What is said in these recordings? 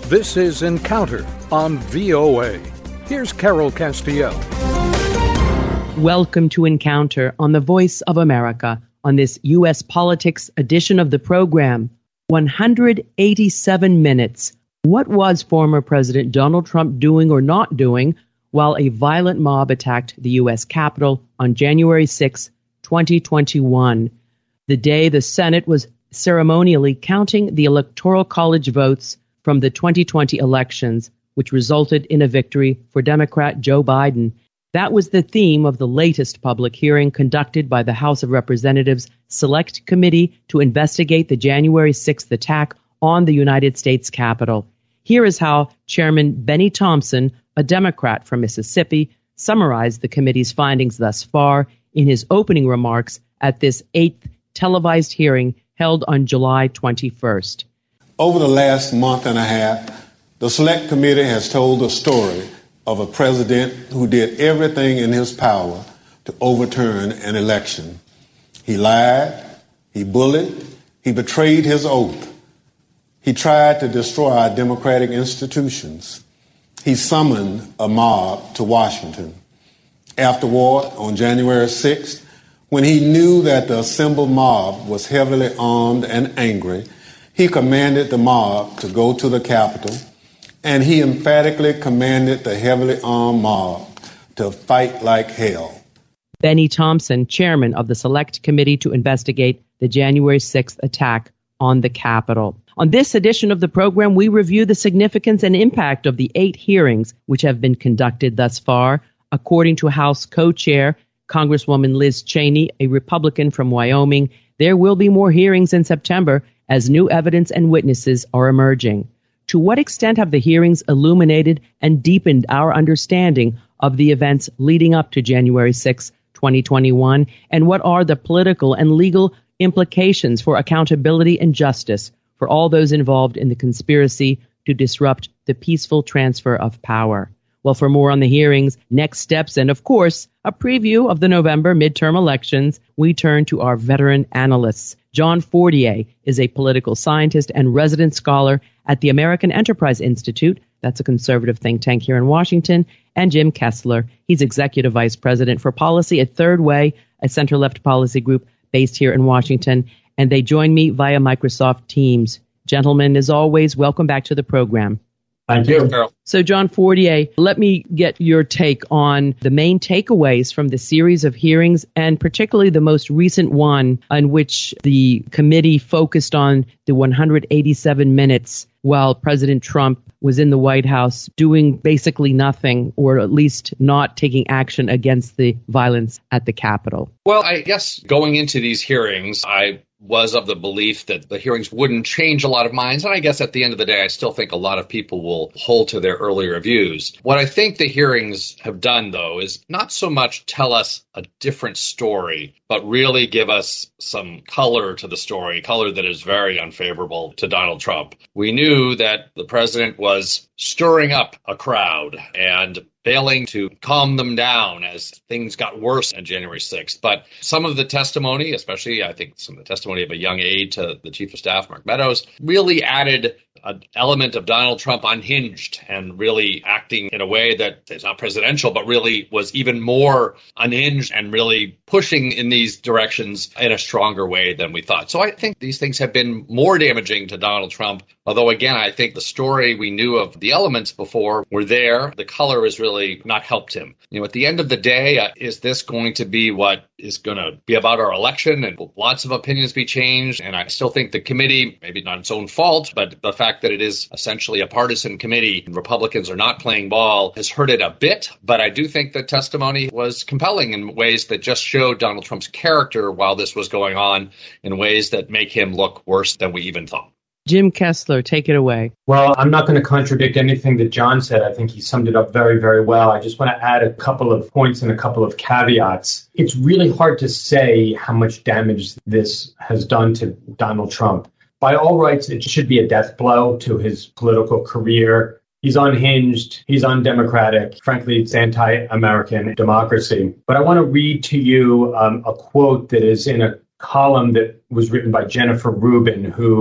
This is Encounter on VOA. Here's Carol Castiel. Welcome to Encounter on the Voice of America on this U.S. Politics edition of the program. 187 minutes. What was former President Donald Trump doing or not doing while a violent mob attacked the U.S. Capitol on January 6, 2021, the day the Senate was ceremonially counting the Electoral College votes from the 2020 elections, which resulted in a victory for Democrat Joe Biden. That was the theme of the latest public hearing conducted by the House of Representatives Select Committee to investigate the January 6th attack on the United States Capitol. Here is how Chairman Benny Thompson, a Democrat from Mississippi, summarized the committee's findings thus far in his opening remarks at this 8th televised hearing held on July 21st. Over the last month and a half, the Select Committee has told the story of a president who did everything in his power to overturn an election. He lied, he bullied, he betrayed his oath. He tried to destroy our democratic institutions. He summoned a mob to Washington. Afterward, on January 6th, when he knew that the assembled mob was heavily armed and angry, he commanded the mob to go to the Capitol, and he emphatically commanded the heavily armed mob to fight like hell. Benny Thompson, chairman of the Select Committee to investigate the January 6th attack on the Capitol. On this edition of the program, we review the significance and impact of the 8 hearings which have been conducted thus far. According to House co-chair Congresswoman Liz Cheney, a Republican from Wyoming, there will be more hearings in September as new evidence and witnesses are emerging. To what extent have the hearings illuminated and deepened our understanding of the events leading up to January 6, 2021? And what are the political and legal implications for accountability and justice for all those involved in the conspiracy to disrupt the peaceful transfer of power? Well, for more on the hearings, next steps, and of course, a preview of the November midterm elections, we turn to our veteran analysts. John Fortier is a political scientist and resident scholar at the American Enterprise Institute. That's a conservative think tank here in Washington. And Jim Kessler. He's executive vice president for policy at Third Way, a center-left policy group based here in Washington. And they join me via Microsoft Teams. Gentlemen, as always, welcome back to the program. Thank you. So, John Fortier, let me get your take on the main takeaways from the series of hearings, and particularly the most recent one in which the committee focused on the 187 minutes while President Trump was in the White House doing basically nothing, or at least not taking action against the violence at the Capitol. Well, I guess going into these hearings, I was of the belief that the hearings wouldn't change a lot of minds. And I guess at the end of the day, I still think a lot of people will hold to their earlier views. What I think the hearings have done, though, is not so much tell us a different story, but really give us some color to the story, color that is very unfavorable to Donald Trump. We knew that the president was stirring up a crowd and failing to calm them down as things got worse on January 6th. But some of the testimony, especially I think some of the testimony of a young aide to the chief of staff, Mark Meadows, really added an element of Donald Trump unhinged and really acting in a way that is not presidential, but really was even more unhinged and really pushing in these directions in a stronger way than we thought. So I think these things have been more damaging to Donald Trump. Although, again, I think the story we knew of the elements before were there. The color has really not helped him. You know, at the end of the day, is this going to be what is going to be about our election? And will lots of opinions be changed? And I still think the committee, maybe not its own fault, but the fact that it is essentially a partisan committee, and Republicans are not playing ball, has hurt it a bit. But I do think the testimony was compelling in ways that just showed Donald Trump's character while this was going on, in ways that make him look worse than we even thought. Jim Kessler, take it away. Well, I'm not going to contradict anything that John said. I think he summed it up very, very well. I just want to add a couple of points and a couple of caveats. It's really hard to say how much damage this has done to Donald Trump. By all rights, it should be a death blow to his political career. He's unhinged. He's undemocratic. Frankly, it's anti-American democracy. But I want to read to you a quote that is in a column that was written by Jennifer Rubin, who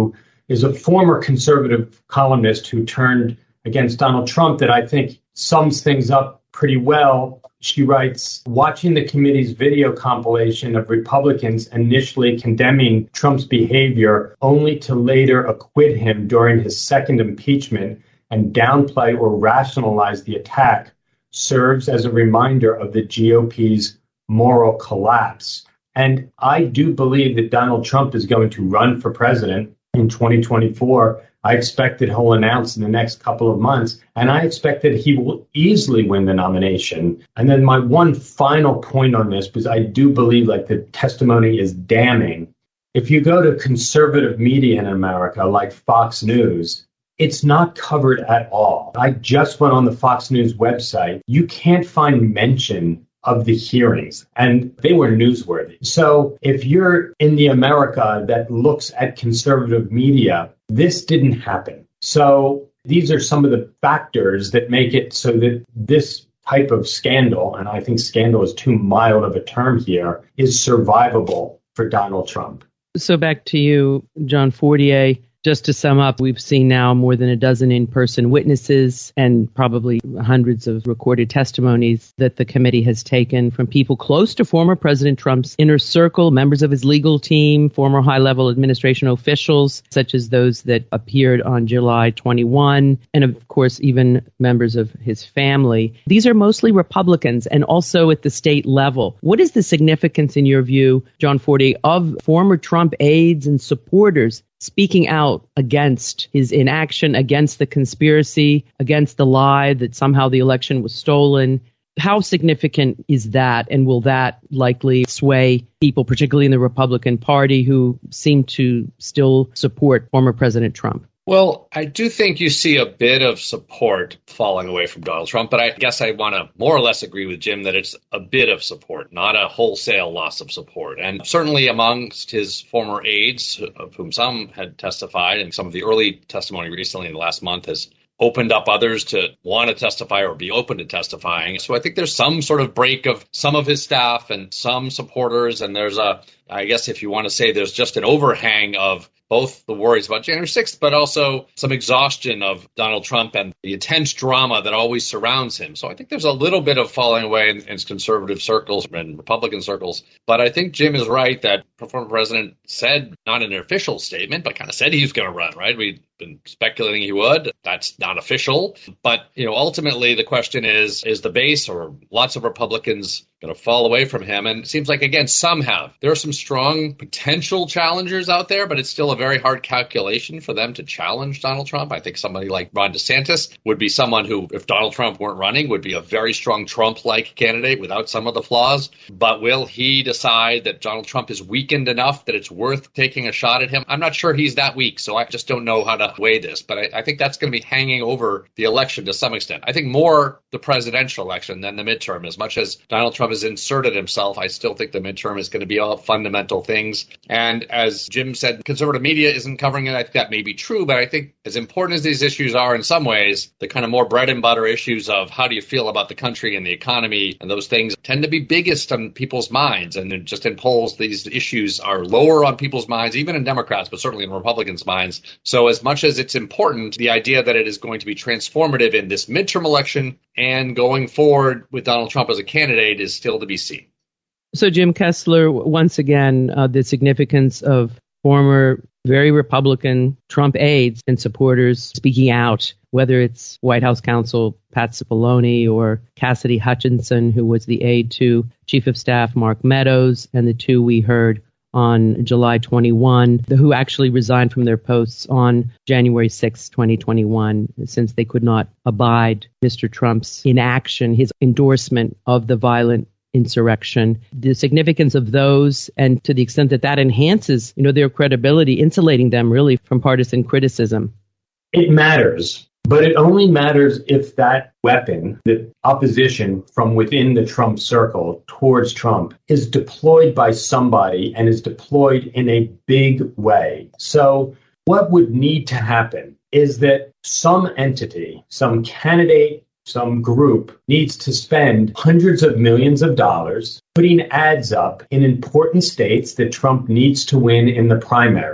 is a former conservative columnist who turned against Donald Trump that I think sums things up pretty well. She writes, watching the committee's video compilation of Republicans initially condemning Trump's behavior only to later acquit him during his second impeachment and downplay or rationalize the attack serves as a reminder of the GOP's moral collapse. And I do believe that Donald Trump is going to run for president in 2024. I expect that he'll announce in the next couple of months, and I expect that he will easily win the nomination. And then my one final point on this, because I do believe like the testimony is damning. If you go to conservative media in America, like Fox News, it's not covered at all. I just went on the Fox News website. You can't find mention of the hearings, and they were newsworthy. So if you're in the America that looks at conservative media, this didn't happen. So these are some of the factors that make it so that this type of scandal, and I think scandal is too mild of a term here, is survivable for Donald Trump. So back to you, John Fortier. Just to sum up, we've seen now more than a dozen in-person witnesses and probably hundreds of recorded testimonies that the committee has taken from people close to former President Trump's inner circle, members of his legal team, former high-level administration officials, such as those that appeared on July 21, and of course, even members of his family. These are mostly Republicans and also at the state level. What is the significance, in your view, John Fortier, of former Trump aides and supporters speaking out against his inaction, against the conspiracy, against the lie that somehow the election was stolen? How significant is that? And will that likely sway people, particularly in the Republican Party, who seem to still support former President Trump? Well, I do think you see a bit of support falling away from Donald Trump, but I guess I want to more or less agree with Jim that it's a bit of support, not a wholesale loss of support. And certainly amongst his former aides, of whom some had testified, and some of the early testimony recently in the last month has opened up others to want to testify or be open to testifying. So I think there's some sort of break of some of his staff and some supporters. And there's I guess if you want to say there's just an overhang of both the worries about January 6th, but also some exhaustion of Donald Trump and the intense drama that always surrounds him. So I think there's a little bit of falling away in conservative circles and Republican circles. But I think Jim is right that the former president said, not in an official statement, but kind of said he was going to run, right? We've been speculating he would. That's not official. But, ultimately the question is the base or lots of Republicans going to fall away from him? And it seems like, again, some have. There are some strong potential challengers out there, but it's still a very hard calculation for them to challenge Donald Trump. I think somebody like Ron DeSantis would be someone who, if Donald Trump weren't running, would be a very strong Trump-like candidate without some of the flaws. But will he decide that Donald Trump is weakened enough that it's worth taking a shot at him? I'm not sure he's that weak, so I just don't know how to weigh this. But I think that's going to be hanging over the election to some extent. I think more the presidential election than the midterm. As much as Donald Trump has inserted himself, I still think the midterm is going to be all fundamental things. And as Jim said, conservative media isn't covering it. I think that may be true, but I think as important as these issues are in some ways, the kind of more bread and butter issues of how do you feel about the country and the economy and those things tend to be biggest on people's minds. And just in polls, these issues are lower on people's minds, even in Democrats, but certainly in Republicans' minds. So as much as it's important, the idea that it is going to be transformative in this midterm election and going forward with Donald Trump as a candidate is still to be seen. So, Jim Kessler, once again, the significance of former very Republican Trump aides and supporters speaking out, whether it's White House counsel Pat Cipollone or Cassidy Hutchinson, who was the aide to Chief of Staff Mark Meadows, and the two we heard on July 21, who actually resigned from their posts on January 6, 2021, since they could not abide Mr. Trump's inaction, his endorsement of the violent insurrection. The significance of those, and to the extent that that enhances, their credibility, insulating them really from partisan criticism. It matters. But it only matters if that weapon, the opposition from within the Trump circle towards Trump, is deployed by somebody and is deployed in a big way. So what would need to happen is that some entity, some candidate, some group needs to spend hundreds of millions of dollars putting ads up in important states that Trump needs to win in the primary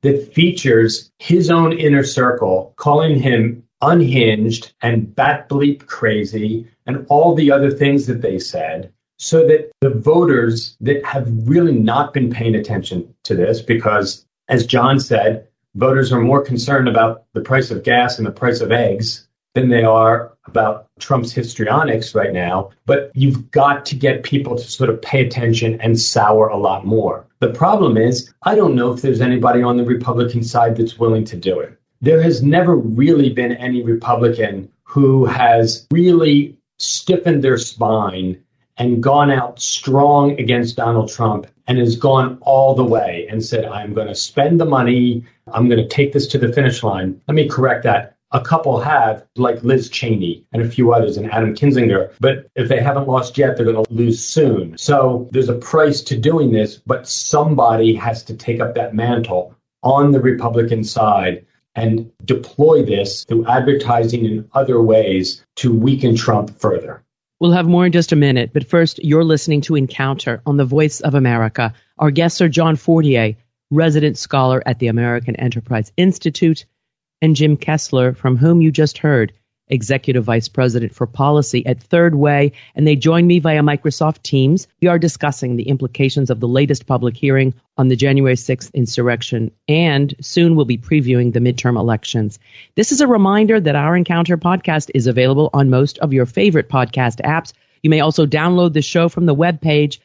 that features his own inner circle, calling him unhinged and bat bleep crazy and all the other things that they said, so that the voters that have really not been paying attention to this, because, as John said, voters are more concerned about the price of gas and the price of eggs than they are about Trump's histrionics right now. But you've got to get people to sort of pay attention and sour a lot more. The problem is, I don't know if there's anybody on the Republican side that's willing to do it. There has never really been any Republican who has really stiffened their spine and gone out strong against Donald Trump and has gone all the way and said, I'm going to spend the money. I'm going to take this to the finish line. Let me correct that. A couple have, like Liz Cheney and a few others and Adam Kinzinger. But if they haven't lost yet, they're going to lose soon. So there's a price to doing this, but somebody has to take up that mantle on the Republican side and deploy this through advertising and other ways to weaken Trump further. We'll have more in just a minute, but first, you're listening to Encounter on the Voice of America. Our guests are John Fortier, resident scholar at the American Enterprise Institute, and Jim Kessler, from whom you just heard, Executive Vice President for Policy at Third Way, and they join me via Microsoft Teams. We are discussing the implications of the latest public hearing on the January 6th insurrection, and soon we'll be previewing the midterm elections. This is a reminder that our Encounter podcast is available on most of your favorite podcast apps. You may also download the show from the webpage,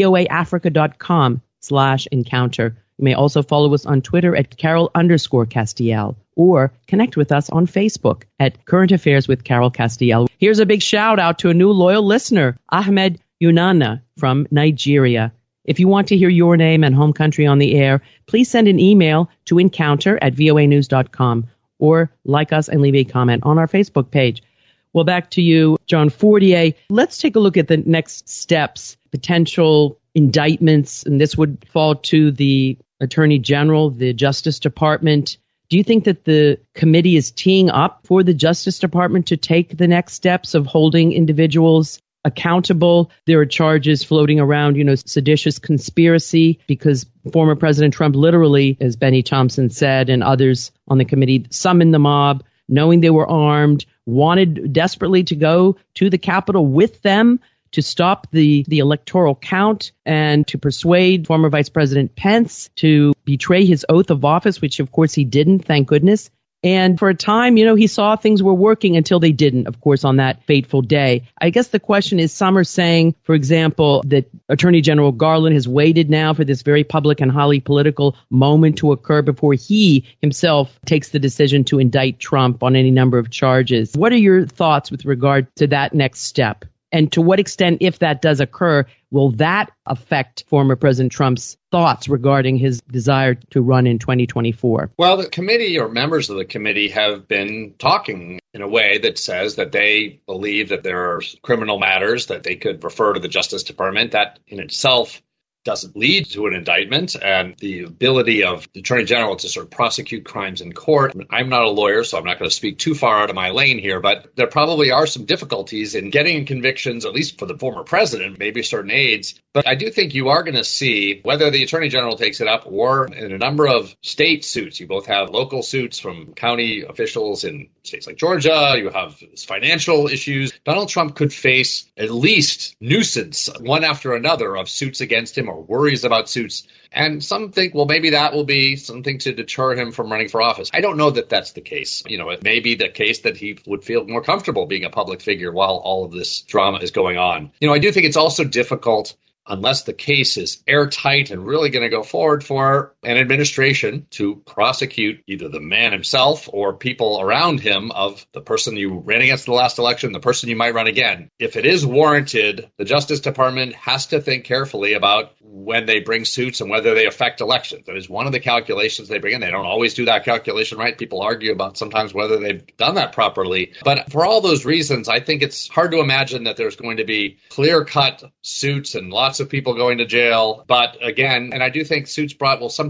voaafrica.com/encounter. You may also follow us on Twitter at Carol_Castiel or connect with us on Facebook at Current Affairs with Carol Castiel. Here's a big shout out to a new loyal listener, Ahmed Yunana from Nigeria. If you want to hear your name and home country on the air, please send an email to encounter@voanews.com or like us and leave a comment on our Facebook page. Well, back to you, John Fortier. Let's take a look at the next steps, potential indictments, and this would fall to the Attorney General, the Justice Department. Do you think that the committee is teeing up for the Justice Department to take the next steps of holding individuals accountable? There are charges floating around, seditious conspiracy, because former President Trump literally, as Benny Thompson said, and others on the committee, summoned the mob, knowing they were armed, wanted desperately to go to the Capitol with them to stop the electoral count and to persuade former Vice President Pence to betray his oath of office, which of course he didn't, thank goodness. And for a time, he saw things were working until they didn't, of course, on that fateful day. I guess the question is, some are saying, for example, that Attorney General Garland has waited now for this very public and highly political moment to occur before he himself takes the decision to indict Trump on any number of charges. What are your thoughts with regard to that next step? And to what extent, if that does occur, will that affect former President Trump's thoughts regarding his desire to run in 2024? Well, the committee or members of the committee have been talking in a way that says that they believe that there are criminal matters that they could refer to the Justice Department. That in itself doesn't lead to an indictment, and the ability of the Attorney General to sort of prosecute crimes in court. I mean, I'm not a lawyer, so I'm not going to speak too far out of my lane here, but there probably are some difficulties in getting convictions, at least for the former president, maybe certain aides. But I do think you are going to see, whether the Attorney General takes it up or in a number of state suits. You both have local suits from county officials in states like Georgia. You have financial issues. Donald Trump could face at least nuisance, one after another, of suits against him or worries about suits. And some think, well, maybe that will be something to deter him from running for office. I don't know that that's the case. It may be the case that he would feel more comfortable being a public figure while all of this drama is going on. I do think it's also difficult, unless the case is airtight and really going to go forward, for an administration to prosecute either the man himself or people around him of the person you ran against in the last election, the person you might run again. If it is warranted, the Justice Department has to think carefully about when they bring suits and whether they affect elections. That is one of the calculations they bring in. They don't always do that calculation right. People argue about sometimes whether they've done that properly. But for all those reasons, I think it's hard to imagine that there's going to be clear-cut suits and lots of people going to jail. But again, and I do think suits will sometimes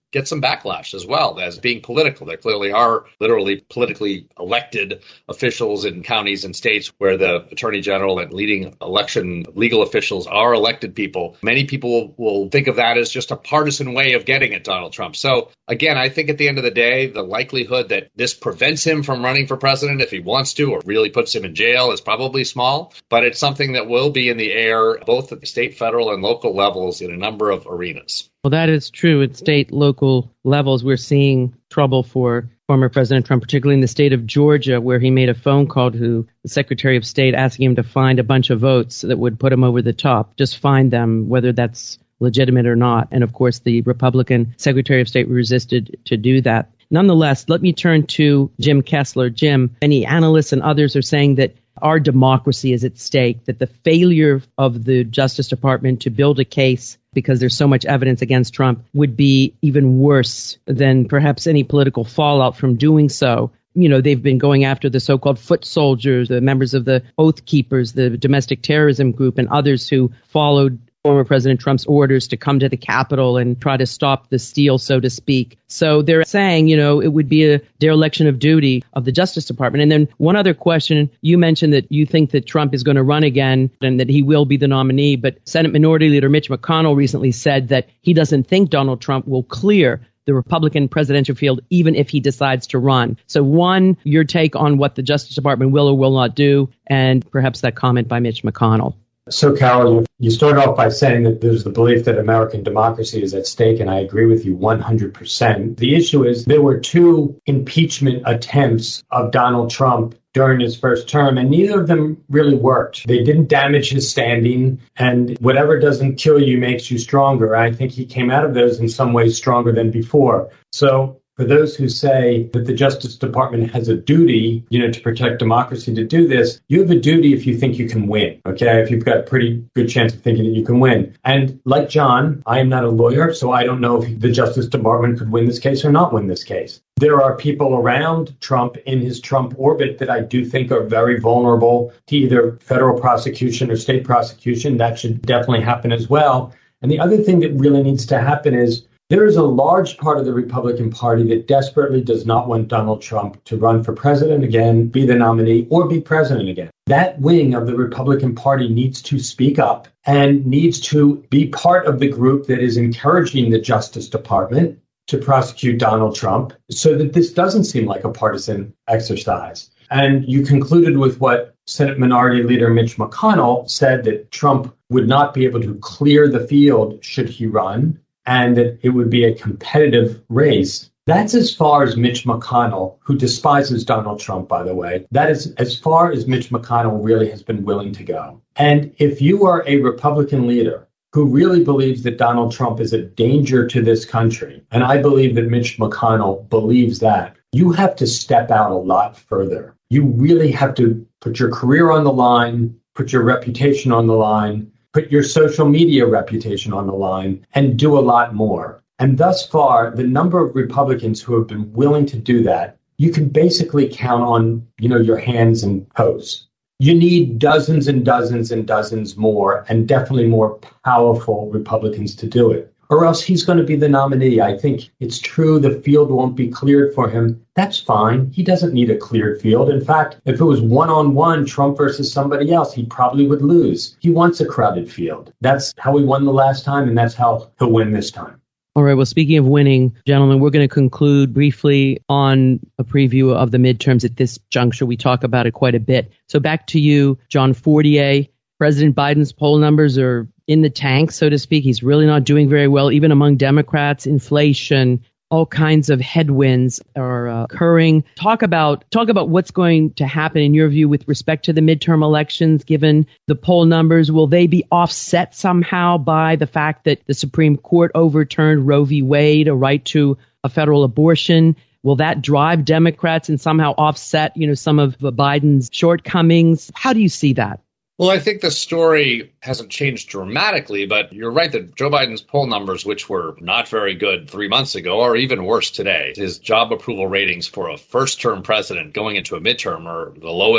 get some backlash as well as being political. There clearly are literally politically elected officials in counties and states where the attorney general and leading election legal officials are elected people. Many people will think of that as just a partisan way of getting at Donald Trump. So again, I think at the end of the day, the likelihood that this prevents him from running for president if he wants to, or really puts him in jail, is probably small. But it's something that will be in the air, both at the state, federal, and local levels in a number of arenas. Well, that is true. At state, local levels, we're seeing trouble for former President Trump, particularly in the state of Georgia, where he made a phone call to the Secretary of State asking him to find a bunch of votes that would put him over the top. Just find them, whether that's legitimate or not. And of course, the Republican Secretary of State resisted to do that. Nonetheless, let me turn to Jim Kessler. Jim, many analysts and others are saying that our democracy is at stake, that the failure of the Justice Department to build a case because there's so much evidence against Trump would be even worse than perhaps any political fallout from doing so. You know, they've been going after the so-called foot soldiers, the members of the Oath Keepers, the domestic terrorism group, and others who followed former President Trump's orders to come to the Capitol and try to stop the steal, so to speak. So they're saying, you know, it would be a dereliction of duty of the Justice Department. And then one other question, you mentioned that you think that Trump is going to run again and that he will be the nominee. But Senate Minority Leader Mitch McConnell recently said that he doesn't think Donald Trump will clear the Republican presidential field, even if he decides to run. So one, your take on what the Justice Department will or will not do, and perhaps that comment by Mitch McConnell. So, Carol, you start off by saying that there's the belief that American democracy is at stake, and I agree with you 100%. The issue is there were 2 impeachment attempts of Donald Trump during his first term, and neither of them really worked. They didn't damage his standing, and whatever doesn't kill you makes you stronger. I think he came out of those in some ways stronger than before. So for those who say that the Justice Department has a duty, to protect democracy to do this, you have a duty if you think you can win, okay? If you've got a pretty good chance of thinking that you can win. And like John, I am not a lawyer, so I don't know if the Justice Department could win this case or not win this case. There are people around Trump in his Trump orbit that I do think are very vulnerable to either federal prosecution or state prosecution. That should definitely happen as well. And the other thing that really needs to happen is there is a large part of the Republican Party that desperately does not want Donald Trump to run for president again, be the nominee, or be president again. That wing of the Republican Party needs to speak up and needs to be part of the group that is encouraging the Justice Department to prosecute Donald Trump so that this doesn't seem like a partisan exercise. And you concluded with what Senate Minority Leader Mitch McConnell said, that Trump would not be able to clear the field should he run, and that it would be a competitive race. That's as far as Mitch McConnell, who despises Donald Trump, by the way, that is as far as Mitch McConnell really has been willing to go. And if you are a Republican leader who really believes that Donald Trump is a danger to this country, and I believe that Mitch McConnell believes that, you have to step out a lot further. You really have to put your career on the line, put your reputation on the line, put your social media reputation on the line, and do a lot more. And thus far, the number of Republicans who have been willing to do that, you can basically count on, your hands and toes. You need dozens and dozens and dozens more, and definitely more powerful Republicans to do it. Or else he's going to be the nominee. I think it's true the field won't be cleared for him. That's fine. He doesn't need a cleared field. In fact, if it was one-on-one, Trump versus somebody else, he probably would lose. He wants a crowded field. That's how he won the last time, and that's how he'll win this time. All right. Well, speaking of winning, gentlemen, we're going to conclude briefly on a preview of the midterms at this juncture. We talk about it quite a bit. So back to you, John Fortier. President Biden's poll numbers are in the tank, so to speak. He's really not doing very well, even among Democrats. Inflation, all kinds of headwinds are occurring. Talk about what's going to happen in your view with respect to the midterm elections, given the poll numbers. Will they be offset somehow by the fact that the Supreme Court overturned Roe v. Wade, a right to a federal abortion? Will that drive Democrats and somehow offset, some of Biden's shortcomings? How do you see that? Well, I think the story hasn't changed dramatically, but you're right that Joe Biden's poll numbers, which were not very good 3 months ago, are even worse today. His job approval ratings for a first-term president going into a midterm are the lowest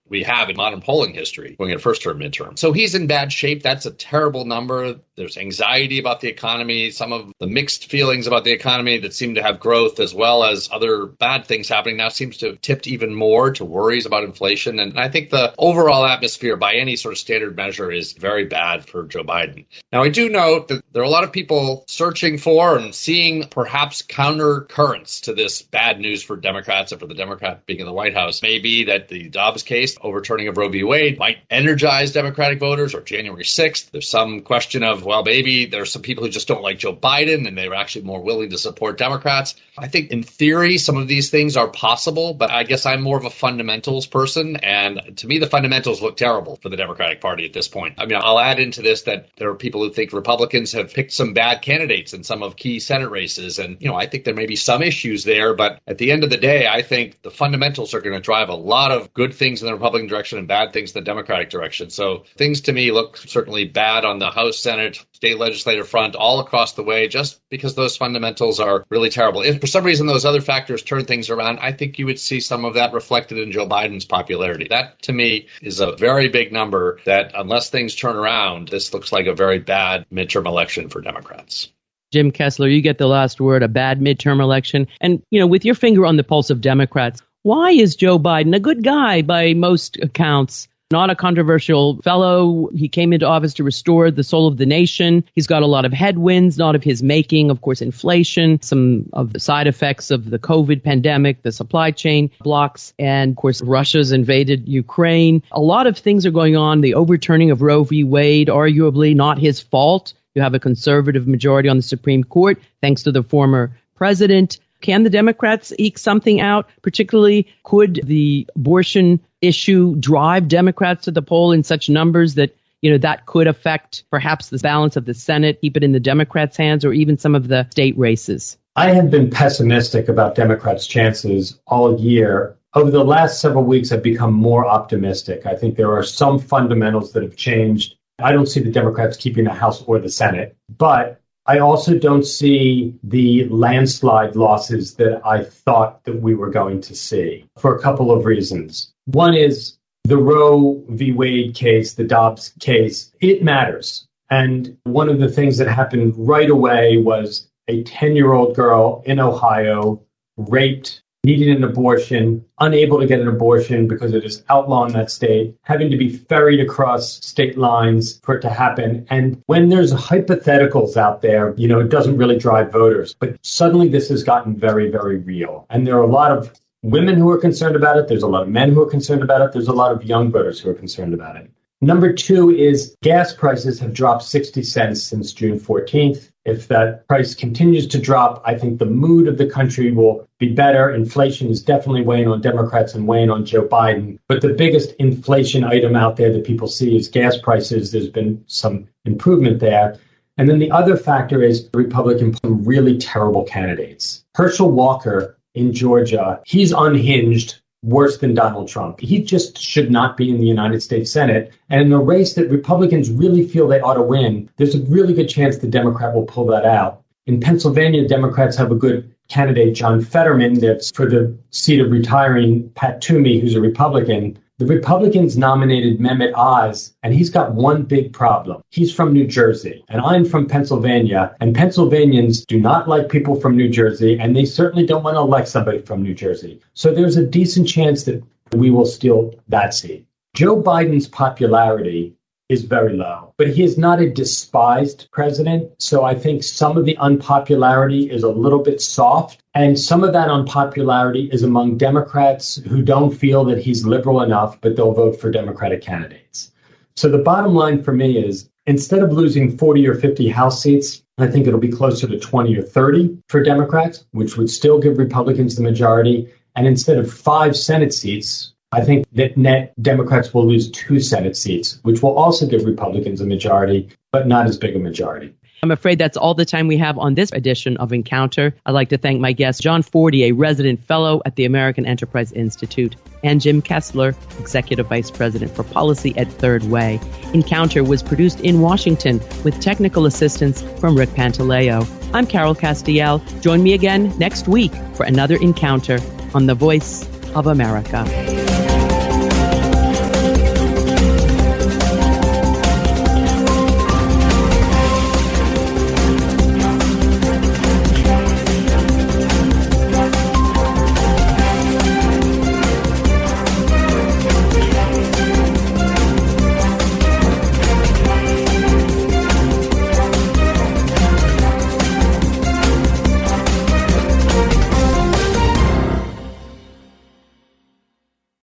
we have in modern polling history going into first-term midterm. So he's in bad shape. That's a terrible number. There's anxiety about the economy, some of the mixed feelings about the economy that seem to have growth, as well as other bad things happening now seems to have tipped even more to worries about inflation. And I think the overall atmosphere by any sort of standard measure is very bad for Joe Biden. Now, I do note that there are a lot of people searching for and seeing perhaps counter currents to this bad news for Democrats and for the Democrat being in the White House. Maybe that the Dobbs case, overturning of Roe v. Wade, might energize Democratic voters, or January 6th. There's some question of, well, maybe there's some people who just don't like Joe Biden and they were actually more willing to support Democrats. I think in theory, some of these things are possible, but I guess I'm more of a fundamentals person. And to me, the fundamentals look terrible for the Democratic Party at this point. I mean, I'll add into this that there are people who think Republicans have picked some bad candidates in some of key Senate races. And, I think there may be some issues there, but at the end of the day, I think the fundamentals are going to drive a lot of good things in the Republican direction and bad things in the Democratic direction. So things to me look certainly bad on the House, Senate, state legislative front, all across the way, just because those fundamentals are really terrible. If for some reason those other factors turn things around, I think you would see some of that reflected in Joe Biden's popularity. That, to me, is a very big number that unless things turn around, this looks like a very bad midterm election for Democrats. Jim Kessler, you get the last word, a bad midterm election. And, with your finger on the pulse of Democrats, why is Joe Biden, a good guy by most accounts, not a controversial fellow? He came into office to restore the soul of the nation. He's got a lot of headwinds, not of his making, of course, inflation, some of the side effects of the COVID pandemic, the supply chain blocks, and, of course, Russia's invaded Ukraine. A lot of things are going on. The overturning of Roe v. Wade, arguably not his fault. You have a conservative majority on the Supreme Court, thanks to the former president. Can the Democrats eke something out? Particularly, could the abortion issue drive Democrats to the poll in such numbers that, that could affect perhaps the balance of the Senate, keep it in the Democrats' hands, or even some of the state races? I have been pessimistic about Democrats' chances all year. Over the last several weeks, I've become more optimistic. I think there are some fundamentals that have changed. I don't see the Democrats keeping the House or the Senate, but I also don't see the landslide losses that I thought that we were going to see for a couple of reasons. One is the Roe v. Wade case, the Dobbs case. It matters. And one of the things that happened right away was a 10-year-old girl in Ohio raped, needing an abortion, unable to get an abortion because it is outlawed in that state, having to be ferried across state lines for it to happen. And when there's hypotheticals out there, it doesn't really drive voters. But suddenly this has gotten very, very real. And there are a lot of women who are concerned about it. There's a lot of men who are concerned about it. There's a lot of young voters who are concerned about it. Number two is gas prices have dropped 60 cents since June 14th. If that price continues to drop, I think the mood of the country will be better. Inflation is definitely weighing on Democrats and weighing on Joe Biden. But the biggest inflation item out there that people see is gas prices. There's been some improvement there. And then the other factor is the Republicans have some really terrible candidates. Herschel Walker in Georgia, he's unhinged, worse than Donald Trump. He just should not be in the United States Senate. And in a race that Republicans really feel they ought to win, there's a really good chance the Democrat will pull that out. In Pennsylvania, Democrats have a good candidate, John Fetterman, that's for the seat of retiring Pat Toomey, who's a Republican. The Republicans nominated Mehmet Oz, and he's got one big problem. He's from New Jersey, and I'm from Pennsylvania, and Pennsylvanians do not like people from New Jersey, and they certainly don't want to elect somebody from New Jersey. So there's a decent chance that we will steal that seat. Joe Biden's popularity is very low, but he is not a despised president. So I think some of the unpopularity is a little bit soft. And some of that unpopularity is among Democrats who don't feel that he's liberal enough, but they'll vote for Democratic candidates. So the bottom line for me is instead of losing 40 or 50 House seats, I think it'll be closer to 20 or 30 for Democrats, which would still give Republicans the majority. And instead of 5 Senate seats, I think that net Democrats will lose 2 Senate seats, which will also give Republicans a majority, but not as big a majority. I'm afraid that's all the time we have on this edition of Encounter. I'd like to thank my guest, John Forty, a resident fellow at the American Enterprise Institute, and Jim Kessler, Executive Vice President for Policy at Third Way. Encounter was produced in Washington with technical assistance from Rick Pantaleo. I'm Carol Castiel. Join me again next week for another Encounter on the Voice of America.